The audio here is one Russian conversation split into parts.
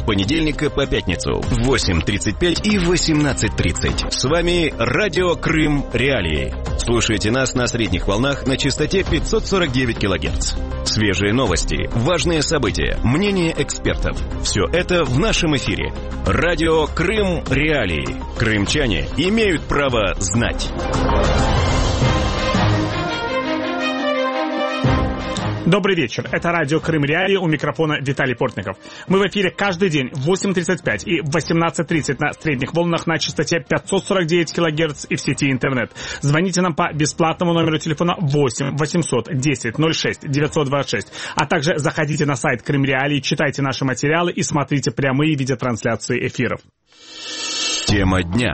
понедельника по пятницу в 8:35 и 18:30. С вами Радио Крым Реалии. Слушайте нас на средних волнах на частоте 549 кГц. Свежие новости, важные события, мнения экспертов. Все это в нашем эфире. Радио Крым Реалии. Крымчане имеют право знать. Добрый вечер. Это радио Крым Реалии, у микрофона Виталий Портников. Мы в эфире каждый день в 8:35 и в 18:30 на средних волнах на частоте 549 кГц и в сети интернет. Звоните нам по бесплатному номеру телефона 8 800 10 06 926. А также заходите на сайт Крым Реалии, читайте наши материалы и смотрите прямые видеотрансляции эфиров. Тема дня.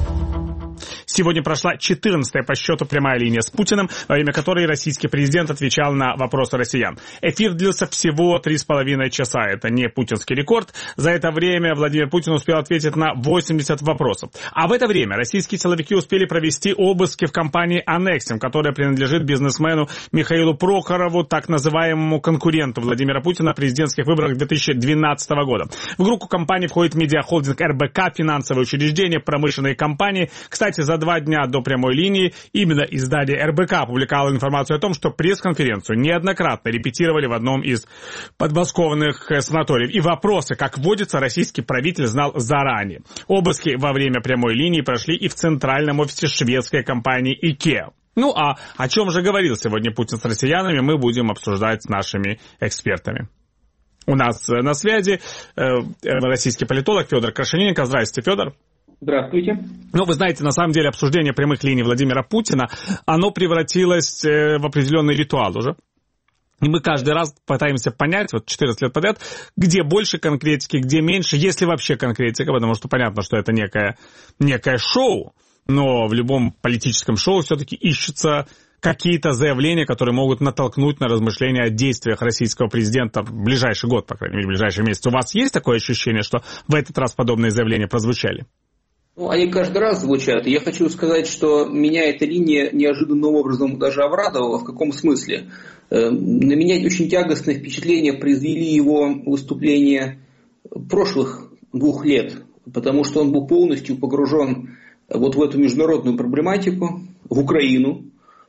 Сегодня прошла 14-я по счету прямая линия с Путиным, во время которой российский президент отвечал на вопросы россиян. Эфир длился всего 3,5 часа. Это не путинский рекорд. За это время Владимир Путин успел ответить на 80 вопросов. А в это время российские силовики успели провести обыски в компании «Аннексим», которая принадлежит бизнесмену Михаилу Прохорову, так называемому конкуренту Владимира Путина в президентских выборах 2012 года. В группу компаний входит медиахолдинг РБК, финансовые учреждения, промышленные компании. Кстати, за 2 дня до прямой линии именно издание РБК опубликовало информацию о том, что пресс-конференцию неоднократно репетировали в одном из подмосковных санаториев. И вопросы, как водится, российский правитель знал заранее. Обыски во время прямой линии прошли и в центральном офисе шведской компании IKEA. Ну а о чем же говорил сегодня Путин с россиянами, мы будем обсуждать с нашими экспертами. У нас на связи российский политолог Федор Крашенинников. Здравствуйте, Федор. Здравствуйте. Ну, вы знаете, на самом деле обсуждение прямых линий Владимира Путина, оно превратилось в определенный ритуал уже. И мы каждый раз пытаемся понять, вот 14 лет подряд, где больше конкретики, где меньше, если вообще конкретика, потому что понятно, что это некое шоу, но в любом политическом шоу все-таки ищутся какие-то заявления, которые могут натолкнуть на размышления о действиях российского президента в ближайший год, по крайней мере, в ближайший месяц. У вас есть такое ощущение, что в этот раз подобные заявления прозвучали? Ну, они каждый раз звучат. И я хочу сказать, что меня эта линия неожиданным образом даже обрадовала. В каком смысле? На меня очень тягостное впечатление произвели его выступления прошлых 2 лет, потому что он был полностью погружен вот в эту международную проблематику, в Украину.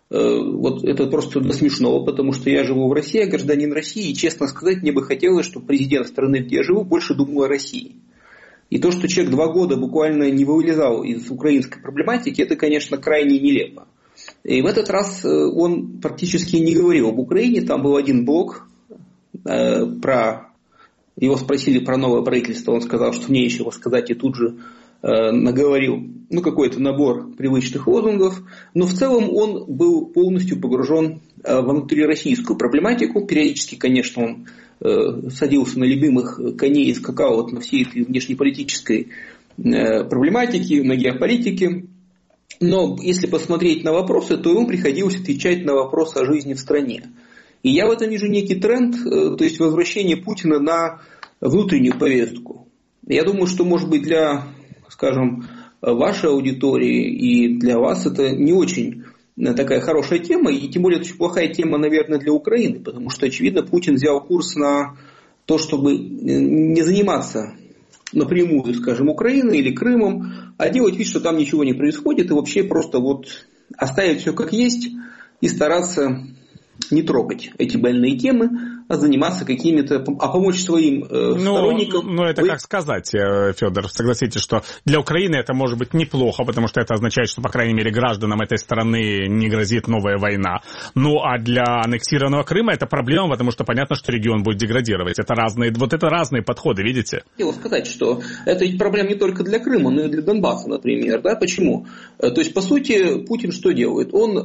Вот это просто до смешного, потому что я живу в России, я гражданин России, и, честно сказать, мне бы хотелось, чтобы президент страны, где я живу, больше думал о России. И то, что человек 2 года буквально не вылезал из украинской проблематики, это, конечно, крайне нелепо. И в этот раз он практически не говорил об Украине. Там был один блок, его спросили про новое правительство, он сказал, что нечего сказать, и тут же наговорил какой-то набор привычных лозунгов. Но в целом он был полностью погружен во внутрироссийскую проблематику. Периодически, конечно, он садился на любимых коней и скакал вот на всей этой внешнеполитической проблематике, на геополитике. Но если посмотреть на вопросы, то ему приходилось отвечать на вопросы о жизни в стране. И я в этом вижу некий тренд, то есть возвращение Путина на внутреннюю повестку. Я думаю, что, может быть, для, скажем, вашей аудитории и для вас это не очень такая хорошая тема, и тем более это очень плохая тема, наверное, для Украины, потому что, очевидно, Путин взял курс на то, чтобы не заниматься напрямую, скажем, Украиной или Крымом, а делать вид, что там ничего не происходит, и вообще просто вот оставить все как есть и стараться не трогать эти больные темы, а заниматься какими-то, помочь своим сторонникам. Ну, это как сказать, Федор, согласитесь, что для Украины это может быть неплохо, потому что это означает, что, по крайней мере, гражданам этой страны не грозит новая война. Ну, а для аннексированного Крыма это проблема, потому что понятно, что регион будет деградировать. Это разные подходы, видите? Хотел сказать, что это проблема не только для Крыма, но и для Донбасса, например. Да? Почему? То есть, по сути, Путин что делает? Он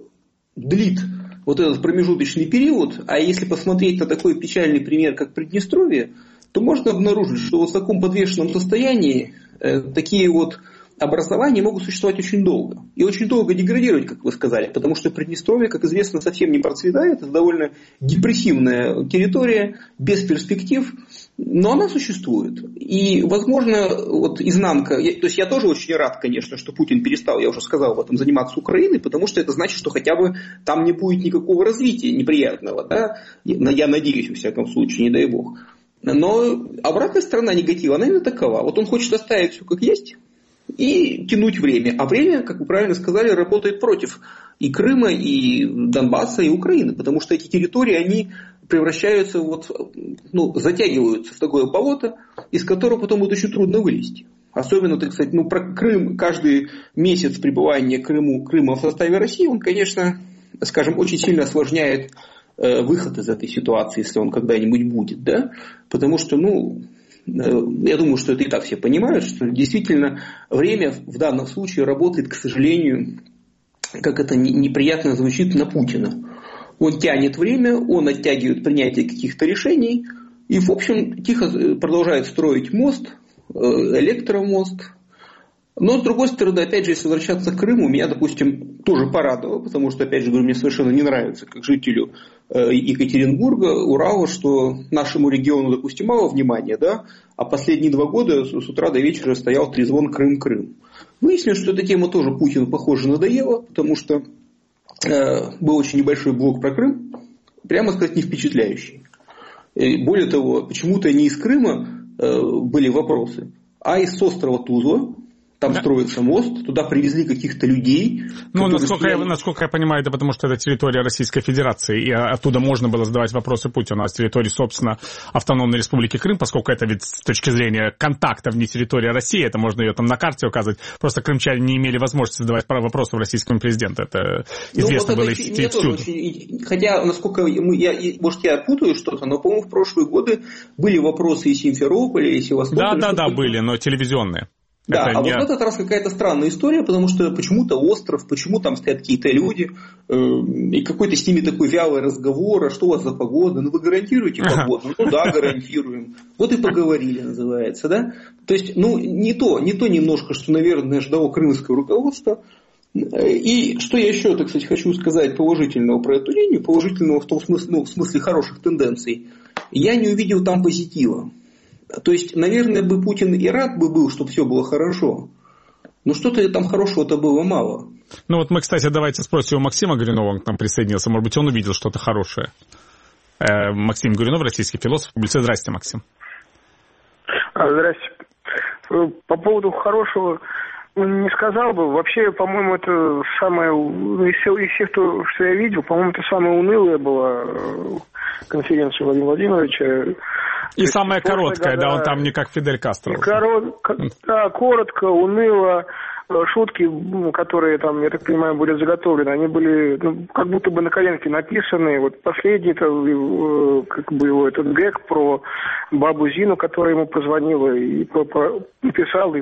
длит вот этот промежуточный период, а если посмотреть на такой печальный пример, как Приднестровье, то можно обнаружить, что вот в таком подвешенном состоянии такие вот образования могут существовать очень долго. И очень долго деградировать, как вы сказали, потому что Приднестровье, как известно, совсем не процветает. Это довольно депрессивная территория, без перспектив, но она существует. И, возможно, вот изнанка... То есть я тоже очень рад, конечно, что Путин перестал, я уже сказал об этом, заниматься Украиной, потому что это значит, что хотя бы там не будет никакого развития неприятного. Да? Я надеюсь, во всяком случае, не дай бог. Но обратная сторона негатива, она именно такова. Вот он хочет оставить все как есть и тянуть время. А время, как вы правильно сказали, работает против и Крыма, и Донбасса, и Украины. Потому что эти территории, они превращаются, затягиваются в такое болото, из которого потом будет очень трудно вылезти. Особенно, так сказать, про Крым, каждый месяц пребывания Крыма в составе России, он, конечно, скажем, очень сильно осложняет выход из этой ситуации, если он когда-нибудь будет, да? Потому что, я думаю, что это и так все понимают, что действительно время в данном случае работает, к сожалению, как это неприятно звучит, на Путина. Он тянет время, он оттягивает принятие каких-то решений и, в общем, тихо продолжает строить мост, электромост. Но, с другой стороны, опять же, если возвращаться к Крыму, меня, допустим, тоже порадовало, потому что, опять же, говорю, мне совершенно не нравится, как жителю Екатеринбурга, Урала, что нашему региону, допустим, мало внимания, да, а последние 2 года с утра до вечера стоял трезвон Крым-Крым. Выяснилось, что эта тема тоже Путину, похоже, надоела, потому что был очень небольшой блок про Крым, прямо сказать, не впечатляющий. И более того, почему-то не из Крыма были вопросы, а из острова Тузла. Там строится мост, туда привезли каких-то людей. Насколько я понимаю, это потому что это территория Российской Федерации, и оттуда можно было задавать вопросы Путину, а с территории, собственно, Автономной Республики Крым, поскольку это ведь с точки зрения контакта вне территории России, это можно ее там на карте указывать, просто крымчане не имели возможности задавать вопросы российскому президенту, это известно было всюду. Хотя, насколько, может, я путаю что-то, но, по-моему, в прошлые годы были вопросы из Симферополя, из Севастополя. Да, были, но телевизионные. Да, вот в этот раз какая-то странная история, потому что почему-то остров, почему там стоят какие-то люди, и какой-то с ними такой вялый разговор, а что у вас за погода? Вы гарантируете погоду? Да, гарантируем. Вот и поговорили, называется, да? То есть, не то немножко, что, наверное, ждало крымское руководство. И что я еще, так сказать, хочу сказать положительного про эту линию, положительного в том смысле, в смысле хороших тенденций, я не увидел там позитива. То есть, наверное, бы Путин и рад бы был, чтобы все было хорошо. Но что-то там хорошего-то было мало. Мы, кстати, давайте спросим у Максима Горюнова, он к нам присоединился. Может быть, он увидел что-то хорошее. Максим Горюнов, российский философ, публицист. Здрасте, Максим. Здрасте. По поводу хорошего не сказал бы. Вообще, по-моему, это самое... Из всех, что я видел, по-моему, это самая унылая была конференция Владимира Владимировича. И самая короткая, да, он там не как Фидель Кастро. Коротко, уныло. Шутки, которые там, я так понимаю, были заготовлены, они были как будто бы на коленке написаны. Вот последний этот гэг про бабу Зину, которая ему позвонила и написала,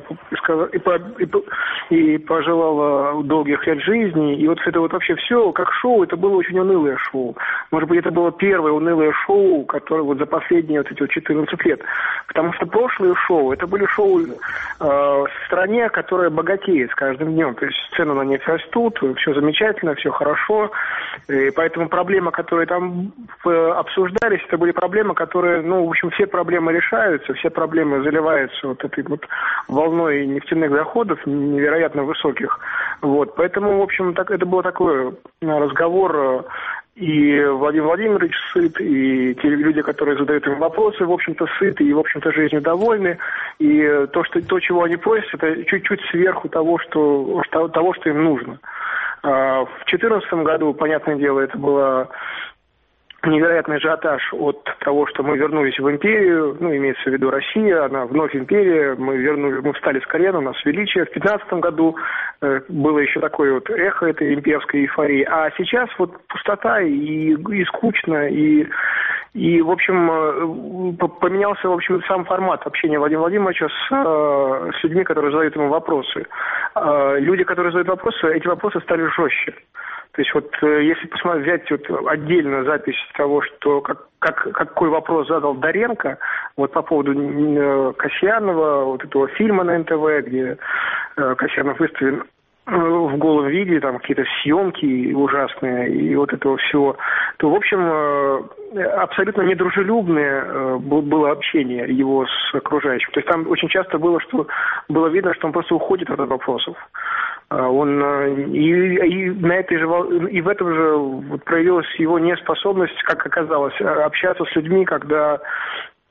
и пожелала долгих лет жизни. И вот это вот вообще все, как шоу, это было очень унылое шоу. Может быть, это было первое унылое шоу, которое вот за последние вот эти 14 лет. Потому что прошлые шоу, это были шоу в стране, которая богатеет с каждым днем. То есть цены на нефть растут, все замечательно, все хорошо. И поэтому проблемы, которые там обсуждались, это были проблемы, которые, в общем, все проблемы решаются, все проблемы заливаются вот этой вот волной нефтяных доходов невероятно высоких. Вот. Поэтому, в общем, это был такой разговор. И Владимир Владимирович сыт, и те люди, которые задают им вопросы, в общем-то, сыты и, в общем-то, жизнью довольны. И то, чего они просят, это чуть-чуть сверху того, что им нужно. В 2014 году, понятное дело, это было невероятный ажиотаж от того, что мы вернулись в империю, имеется в виду Россия, она вновь империя, мы встали с колен, у нас величие. В 2015 году было еще такое вот эхо этой имперской эйфории, а сейчас вот пустота и скучно, и в общем, поменялся, в общем, сам формат общения Владимира Владимировича с людьми, которые задают ему вопросы. Люди, которые задают вопросы, эти вопросы стали жестче. То есть вот если взять вот отдельно запись того, что какой вопрос задал Доренко вот по поводу Касьянова, вот этого фильма на НТВ, где Касьянов выставлен в голом виде, там какие-то съемки ужасные и вот этого всего, то, в общем, абсолютно недружелюбное было общение его с окружающим. То есть там очень часто было видно, что он просто уходит от вопросов. Он и в этом же вот проявилась его неспособность, как оказалось, общаться с людьми, когда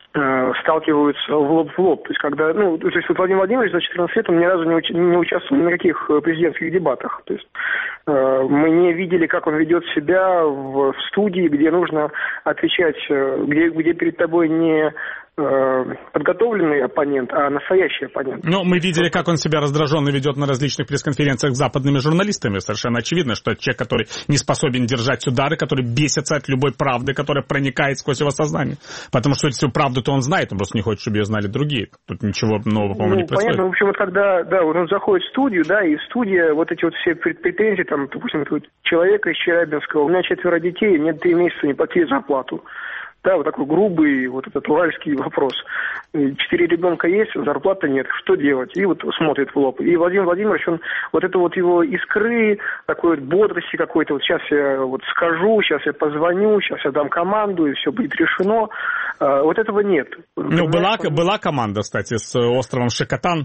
сталкиваются в лоб в лоб. То есть, когда, то есть вот Владимир Владимирович за 14 лет он ни разу не участвовал ни в каких президентских дебатах. То есть мы не видели, как он ведет себя в студии, где нужно отвечать, где перед тобой не подготовленный оппонент, а настоящий оппонент. Но мы видели, как он себя раздраженно ведет на различных пресс-конференциях с западными журналистами. Совершенно очевидно, что это человек, который не способен держать удары, который бесится от любой правды, которая проникает сквозь его сознание. Потому что всю правду-то он знает, он просто не хочет, чтобы ее знали другие. Тут ничего нового, по-моему, не происходит. Понятно, в общем, вот когда он заходит в студию, и студия, вот эти вот все претензии, там, допустим, человека из Челябинска, у меня 4 детей, мне 3 месяца не платили зарплату. Да, вот такой грубый, вот этот уральский вопрос. 4 ребенка есть, зарплаты нет, что делать? И вот смотрит в лоб. И Владимир Владимирович, он вот это вот его искры, такой вот бодрости какой-то, вот сейчас я вот скажу, сейчас я позвоню, сейчас я дам команду, и все будет решено. Вот этого нет. Была команда, кстати, с островом Шекотан.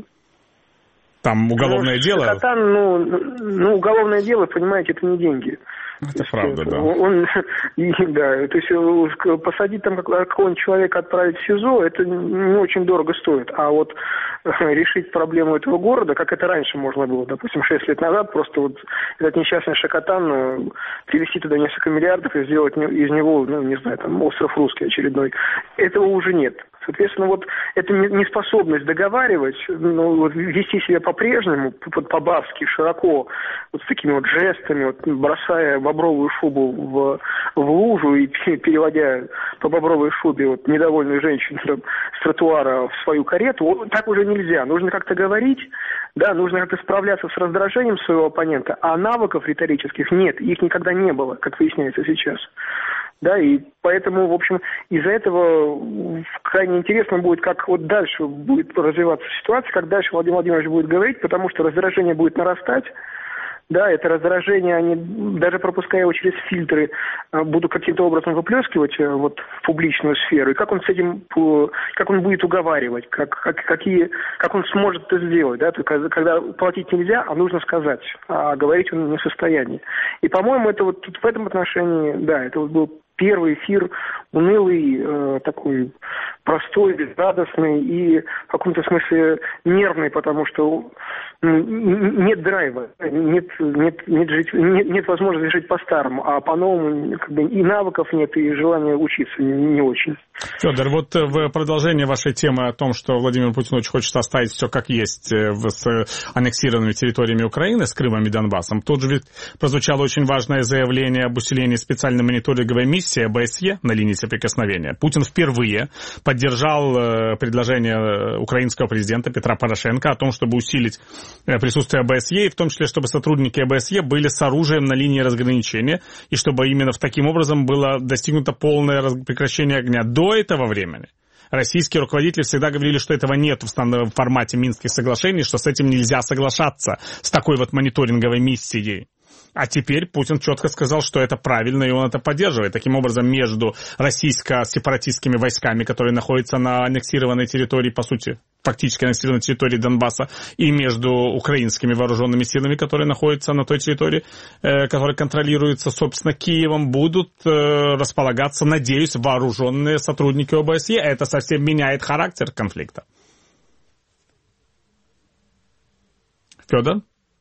Там уголовное дело. Шекотан, уголовное дело, понимаете, это не деньги. Это правда, да. То есть посадить там какого-нибудь человека, отправить в СИЗО, это не очень дорого стоит. А вот решить проблему этого города, как это раньше можно было, допустим, 6 лет назад, просто вот этот несчастный Шекотан, привезти туда несколько миллиардов и сделать из него, остров русский очередной, этого уже нет. Соответственно, вот эта неспособность договаривать, вести себя по-прежнему, по-бабски, широко, вот с такими вот жестами, вот, бросая бобровую шубу в лужу и переводя по бобровой шубе вот, недовольную женщину с тротуара в свою карету, так уже нельзя. Нужно как-то говорить, нужно как-то справляться с раздражением своего оппонента, а навыков риторических нет, их никогда не было, как выясняется сейчас. И поэтому, в общем, из-за этого крайне интересно будет, как вот дальше будет развиваться ситуация, как дальше Владимир Владимирович будет говорить, потому что раздражение будет нарастать. Это раздражение, они, даже пропуская его через фильтры, будут каким-то образом выплескивать вот в публичную сферу. И как он с этим, как он будет уговаривать, как он сможет это сделать, когда платить нельзя, а нужно сказать, а говорить он не в состоянии. И, по-моему, это вот в этом отношении, это вот был первый эфир унылый, такой простой, безрадостный и в каком-то смысле нервный, потому что нет драйва, нет возможности жить по-старому, а по-новому и навыков нет, и желания учиться не очень. Федор, вот в продолжение вашей темы о том, что Владимир Путин очень хочет оставить все как есть с аннексированными территориями Украины, с Крымом и Донбассом, тут же прозвучало очень важное заявление об усилении специальной мониторинговой миссии ОБСЕ на линии соприкосновения. Путин впервые поддержал предложение украинского президента Петра Порошенко о том, чтобы усилить присутствие ОБСЕ, и в том числе, чтобы сотрудники ОБСЕ были с оружием на линии разграничения, и чтобы именно таким образом было достигнуто полное прекращение огня. До этого времени российские руководители всегда говорили, что этого нет в формате Минских соглашений, что с этим нельзя соглашаться, с такой вот мониторинговой миссией. А теперь Путин четко сказал, что это правильно, и он это поддерживает. Таким образом, между российско-сепаратистскими войсками, которые находятся на аннексированной территории, по сути, фактически аннексированной территории Донбасса, и между украинскими вооруженными силами, которые находятся на той территории, которая контролируется, собственно, Киевом, будут располагаться, надеюсь, вооруженные сотрудники ОБСЕ. Это совсем меняет характер конфликта. Федор?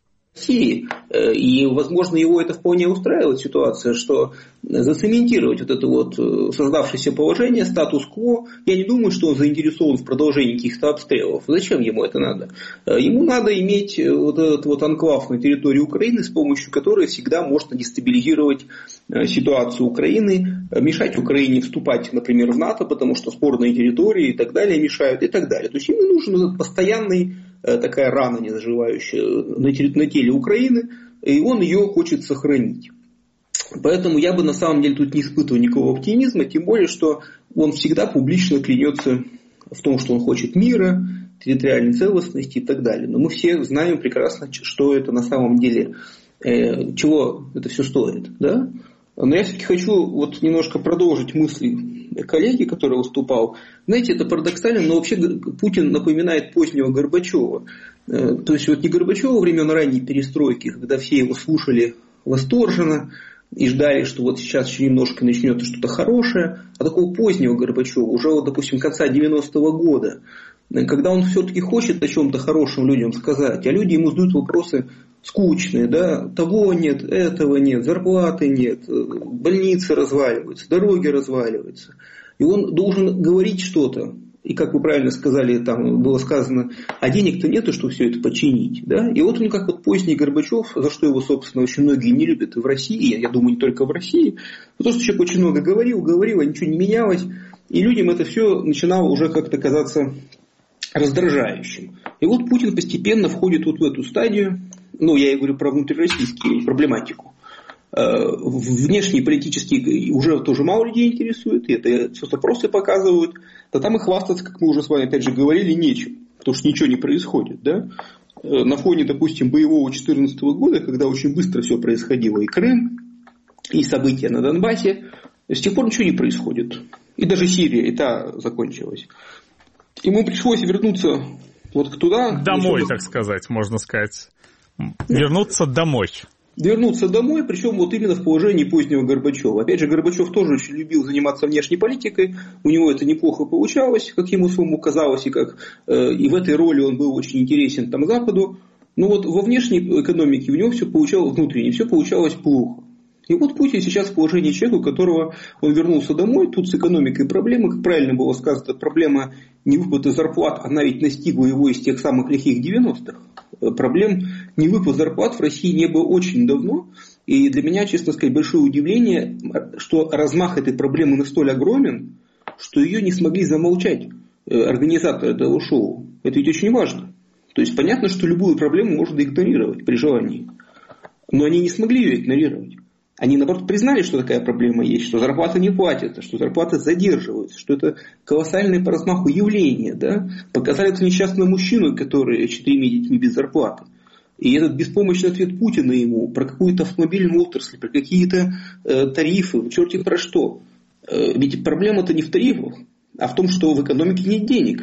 И, возможно, его это вполне устраивает ситуация, что зацементировать вот это вот создавшееся положение, статус-кво, я не думаю, что он заинтересован в продолжении каких-то обстрелов. Зачем ему это надо? Ему надо иметь вот этот вот анклав на территории Украины, с помощью которой всегда можно дестабилизировать ситуацию Украины, мешать Украине вступать, например, в НАТО, потому что спорные территории и так далее мешают и так далее. То есть ему нужен постоянный такая рана незаживающая на теле Украины, и он ее хочет сохранить. Поэтому я бы на самом деле тут не испытывал никакого оптимизма, тем более, что он всегда публично клянется в том, что он хочет мира, территориальной целостности и так далее. Но мы все знаем прекрасно, что это на самом деле, чего это все стоит. Да? Но я все-таки хочу вот немножко продолжить мысли коллеги, который выступал. Знаете, это парадоксально, но вообще Путин напоминает позднего Горбачева. То есть вот не Горбачева времен ранней перестройки, когда все его слушали восторженно, и ждали, что вот сейчас еще немножко начнется что-то хорошее, а такого позднего Горбачева, уже, вот, допустим, конца 90-го года, когда он все-таки хочет о чем-то хорошем людям сказать, а люди ему задают вопросы скучные, да, того нет, этого нет, зарплаты нет, больницы разваливаются, дороги разваливаются. И он должен говорить что-то. И, как вы правильно сказали, там было сказано, а денег-то нету, чтобы все это починить. Да? И вот он, как вот поздний Горбачев, за что его, собственно, очень многие не любят и в России, я думаю, не только в России, потому что человек очень много говорил, а ничего не менялось. И людям это все начинало уже как-то казаться раздражающим. И вот Путин постепенно входит вот в эту стадию, ну, я и говорю про внутрироссийскую проблематику. Внешние политические уже тоже мало людей интересует, и это соцопросы показывают, да там и хвастаться, как мы уже с вами опять же говорили, нечем, потому что ничего не происходит. Да? На фоне, допустим, боевого 2014 года, когда очень быстро все происходило, и Крым, и события на Донбассе, с тех пор ничего не происходит. И даже Сирия, и та закончилась. Ему пришлось вернуться вот туда. Домой, так сказать, можно сказать. Вернуться домой. Вернуться домой, причем вот именно в положении позднего Горбачева. Опять же, Горбачев тоже очень любил заниматься внешней политикой, у него это неплохо получалось, как ему самому казалось, и в этой роли он был очень интересен там Западу. Но вот во внешней экономике у него все получалось, внутренне все получалось плохо. И вот Путин сейчас в положении человека, у которого он вернулся домой, тут с экономикой проблемы, как правильно было сказано, проблема невыплаты зарплат, она ведь настигла его из тех самых лихих 90-х. Проблем невыплат зарплат в России не было очень давно. И для меня, честно сказать, большое удивление, что размах этой проблемы настолько огромен, что ее не смогли замолчать организаторы этого шоу. Это ведь очень важно. То есть понятно, что любую проблему можно игнорировать при желании. Но они не смогли ее игнорировать. Они, наоборот, признали, что такая проблема есть, что зарплаты не платятся, что зарплаты задерживаются, что это колоссальное по размаху явление. Да? Показали это несчастного мужчину, который 4 детьми без зарплаты. И этот беспомощный ответ Путина ему про какую-то автомобильную отрасль, про какие-то тарифы, черти про что. Ведь проблема-то не в тарифах, а в том, что в экономике нет денег.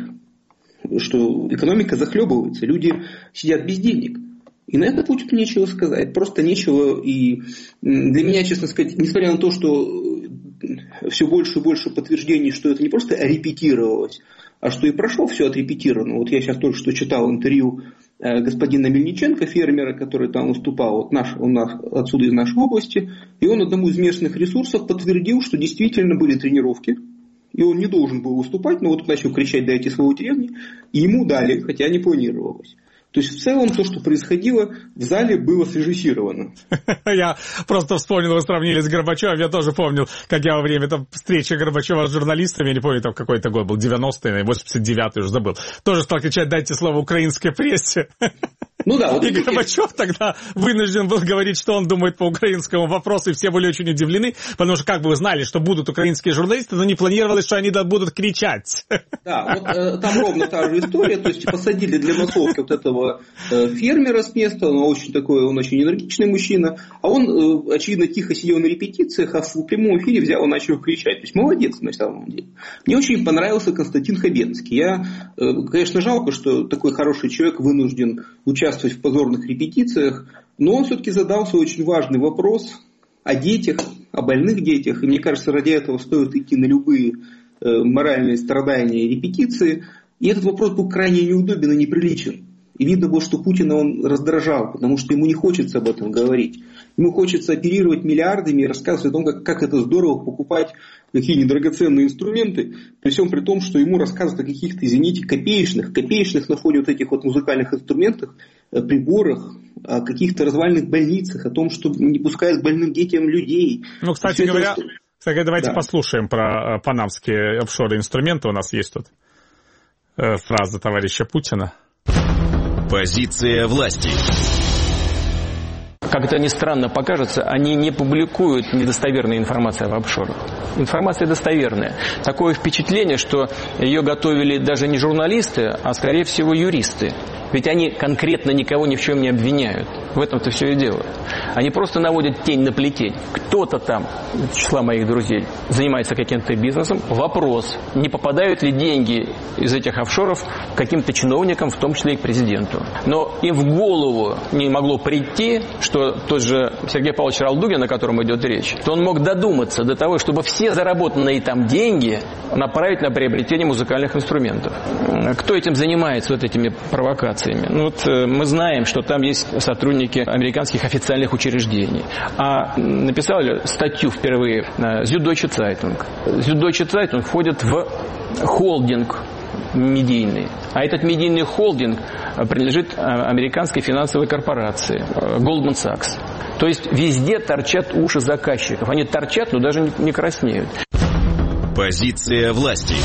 Что экономика захлебывается, люди сидят без денег. И на это Путину нечего сказать, просто нечего. И для меня, честно сказать, несмотря на то, что все больше и больше подтверждений, что это не просто репетировалось, а что и прошло все отрепетировано. Вот я сейчас только что читал интервью господина Мельниченко, фермера, который там выступал, у нас отсюда из нашей области, и он одному из местных ресурсов подтвердил, что действительно были тренировки, и он не должен был выступать, но вот начал кричать «дайте слово деревни», и ему дали, хотя не планировалось. То есть, в целом, то, что происходило в зале, было срежиссировано. Я просто вспомнил, вы сравнили с Горбачевым. Я тоже помнил, как я во время встречи Горбачева с журналистами, я не помню, там какой-то год был, 90-й, 89-й, уже забыл, тоже стал кричать «дайте слово украинской прессе». Ну да, вот и Горбачев тогда вынужден был говорить, что он думает по украинскому вопросу, и все были очень удивлены, потому что как бы вы знали, что будут украинские журналисты, но не планировалось, что они будут кричать. Да, вот там ровно та же история, то есть посадили для массовки вот этого фермера с места, он очень энергичный мужчина, а он, очевидно, тихо сидел на репетициях, а в прямом эфире взял и начал кричать. То есть молодец на самом деле. Мне очень понравился Константин Хабенский. Я, конечно, жалко, что такой хороший человек вынужден участвовать в позорных репетициях, но он все-таки задался очень важный вопрос о детях, о больных детях, и мне кажется, ради этого стоит идти на любые моральные страдания и репетиции, и этот вопрос был крайне неудобен и неприличен. И видно было, что Путина он раздражал, потому что ему не хочется об этом говорить. Ему хочется оперировать миллиардами и рассказывать о том, как это здорово покупать какие-нибудь драгоценные инструменты, при всем при том, что ему рассказывают о каких-то, извините, копеечных на фоне вот этих вот музыкальных инструментах, приборах, о каких-то развальных больницах, о том, что не пускают к больным детям людей. Ну, кстати говоря, давайте послушаем про панамские офшоры инструменты. У нас есть тут фраза товарища Путина. Позиция власти. Как это ни странно покажется, они не публикуют недостоверную информацию об офшорах. Информация достоверная. Такое впечатление, что ее готовили даже не журналисты, а, скорее всего, юристы. Ведь они конкретно никого ни в чем не обвиняют. В этом-то все и дело. Они просто наводят тень на плетень. Кто-то там, из числа моих друзей, занимается каким-то бизнесом. Вопрос, не попадают ли деньги из этих офшоров каким-то чиновникам, в том числе и к президенту. Но им в голову не могло прийти, что тот же Сергей Павлович Ралдугин, о котором идет речь, то он мог додуматься до того, чтобы все заработанные там деньги направить на приобретение музыкальных инструментов. Кто этим занимается, вот этими провокациями? Ну, вот мы знаем, что там есть сотрудники американских официальных учреждений. А написали статью впервые Süddeutsche Zeitung. Süddeutsche Zeitung входит в холдинг медийный. А этот медийный холдинг принадлежит американской финансовой корпорации Goldman Sachs. То есть везде торчат уши заказчиков. Они торчат, но даже не краснеют. Позиция власти.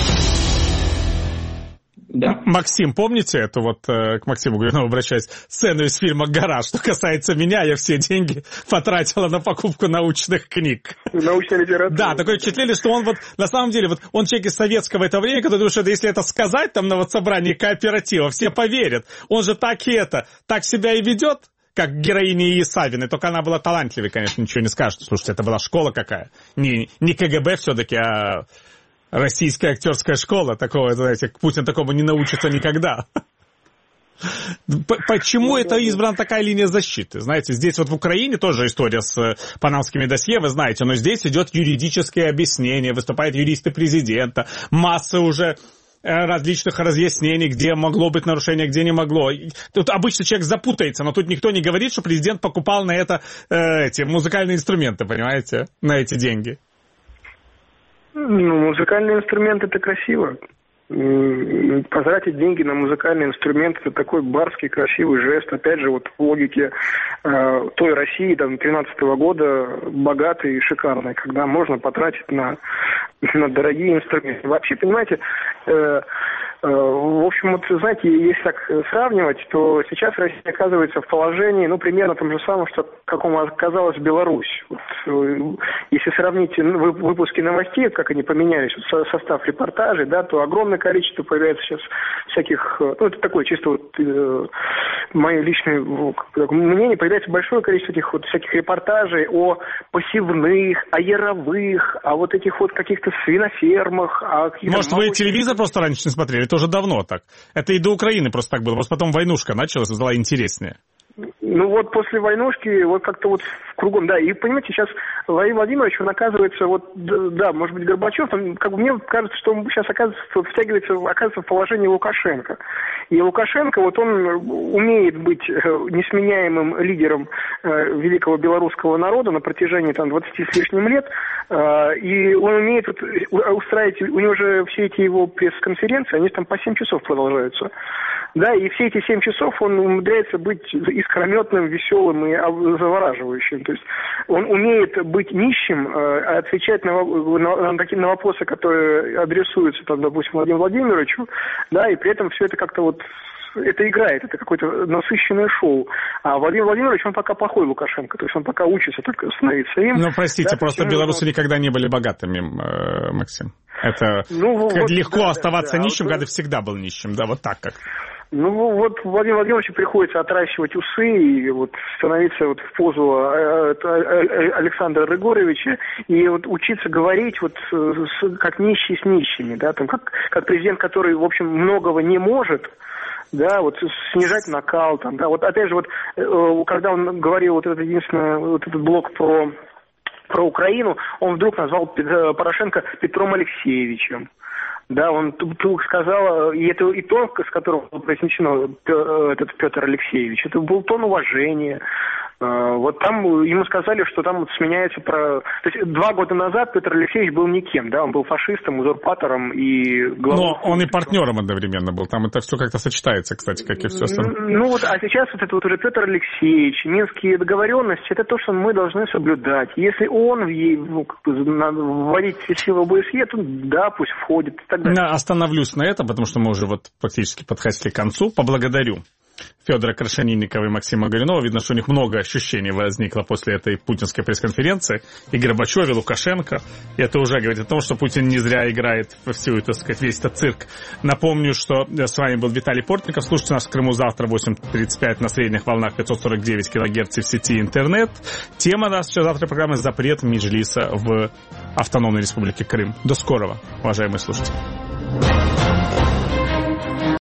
Да. Максим, помните эту вот, к Максиму Гурину обращаюсь, сцену из фильма «Гараж»? Что касается меня, я все деньги потратила на покупку научных книг. Научная литература. Да, такое впечатление, что он вот, на самом деле, вот он человек из советского этого времени, который думает, что если это сказать там на вот собрании кооператива, все поверят. Он же так себя и ведет, как героиня Савиной, только она была талантливой, конечно, ничего не скажешь. Слушайте, это была школа какая. Не КГБ все-таки, а российская актерская школа. Такого, знаете, Путин такому не научится никогда. Почему это избрана такая линия защиты? Знаете, здесь вот в Украине тоже история с панамскими досье, вы знаете, но здесь идет юридическое объяснение, выступают юристы президента, масса уже различных разъяснений, где могло быть нарушение, где не могло. Тут обычно человек запутается, но тут никто не говорит, что президент покупал на это эти музыкальные инструменты, понимаете, на эти деньги. Ну, музыкальные инструменты – это красиво. Потратить деньги на музыкальный инструмент – это такой барский красивый жест. Опять же, вот в логике той России, там, 13-го года, богатой и шикарной, когда можно потратить на дорогие инструменты. Вообще, понимаете, в общем, вот, знаете, если так сравнивать, то сейчас Россия оказывается в положении, ну, примерно том же самом, что какому оказалась Беларусь. Вот, если сравнить выпуски новостей, как они поменялись, вот, состав репортажей, да, то огромное количество появляется сейчас всяких, ну, это такое чисто вот мое личное мнение, появляется большое количество этих вот всяких репортажей о посевных, о яровых, о вот этих вот каких-то свинофермах. Может, вы телевизор просто раньше не смотрели? Это уже давно так. Это и до Украины просто так было. Просто потом войнушка началась и стала интереснее. Ну вот после войнушки вот как-то вот кругом, да, и понимаете, сейчас Владимир Владимирович, он оказывается, вот, да, может быть, Горбачев, там, как бы мне кажется, что он сейчас оказывается в положении Лукашенко. И Лукашенко, вот он умеет быть несменяемым лидером великого белорусского народа на протяжении там 20 с лишним лет, и он умеет вот устраивать, у него же все эти его пресс-конференции, они там по 7 часов продолжаются. Да, и все эти 7 часов он умудряется быть искрометным, веселым и завораживающим. То есть он умеет быть нищим, отвечать на вопросы, которые адресуются, там, допустим, Владимиру Владимировичу, да, и при этом все это как-то вот это играет, это какое-то насыщенное шоу. А Владимир Владимирович, он пока плохой Лукашенко, то есть он пока учится только становиться им. Ну, простите, да, просто белорусы никогда не были богатыми, Максим. Это легко оставаться нищим, когда всегда был нищим, да, вот так как. Ну, вот Владимиру Владимировичу приходится отращивать усы и вот становиться вот в позу Александра Григорьевича и вот учиться говорить вот как нищий с нищими, да, там как президент, который, в общем, многого не может, да, вот снижать накал, там, да, вот опять же, вот когда он говорил вот это единственное, вот этот блок про Украину, он вдруг назвал Порошенко Петром Алексеевичем. Да, он вдруг сказал, и это и тон, с которого было произнесено этот Петр Алексеевич, это был тон уважения. Вот там ему сказали, что там вот сменяется То есть 2 года назад Петр Алексеевич был никем, да, он был фашистом, узурпатором и главой. Но он и партнером одновременно был, там это все как-то сочетается, кстати, как и все остальное. Ну вот, а сейчас вот это вот уже Петр Алексеевич, минские договоренности, это то, что мы должны соблюдать. Если он вводить силы ОБСЕ, то да, пусть входит и так далее. Остановлюсь на этом, потому что мы уже вот практически подходили к концу. Поблагодарю Федора Крашенинникова и Максима Горюнова. Видно, что у них много ощущений возникло после этой путинской пресс-конференции. И Горбачев, и Лукашенко. И это уже говорит о том, что Путин не зря играет во всю, так сказать, весь этот цирк. Напомню, что с вами был Виталий Портников. Слушайте нас в Крыму завтра в 8:35 на средних волнах 549 кГц в сети интернет. Тема нашей завтра программы «Запрет Меджлиса в Автономной Республике Крым». До скорого, уважаемые слушатели.